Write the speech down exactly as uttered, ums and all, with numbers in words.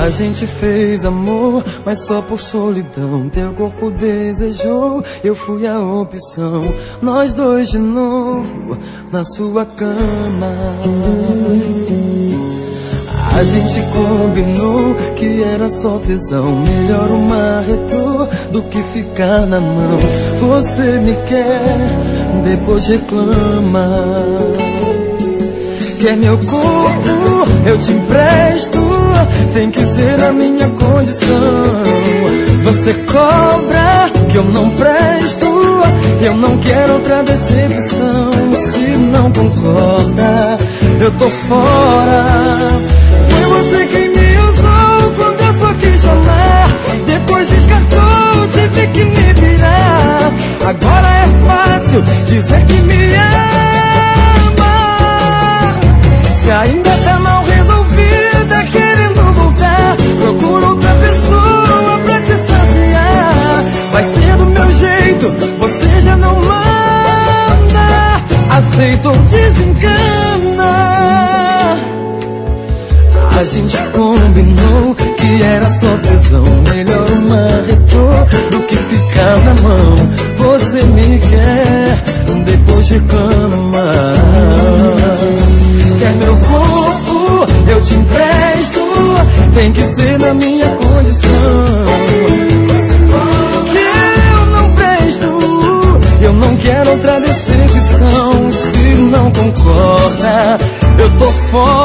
A gente fez amor, mas só por solidão. Teu corpo desejou, eu fui a opção. Nós dois de novo, na sua cama. A gente combinou que era só tesão. Melhor um marretor do que ficar na mão. Você me quer, depois reclama. Quer meu corpo, eu te empresto. Tem que ser a minha condição. Você cobra que eu não presto. Eu não quero outra decepção. Se não concorda, eu tô fora. Foi você quem me usou quando eu só quis chamar. Depois descartou, tive que me virar. Agora é fácil dizer que me ama. Se ainda tá mal resolvida, querendo voltar, procura outra pessoa pra te saciar. Vai ser do meu jeito, você já não manda. Aceita ou desencana. A gente combinou que era só tesão. Melhor uma retrô do que ficar na mão. Você me quer, depois reclama. Quer meu corpo, eu te empresto. Tem que ser na minha condição. Que eu não presto. Eu não quero outra decepção. Se não concorda, eu tô fora.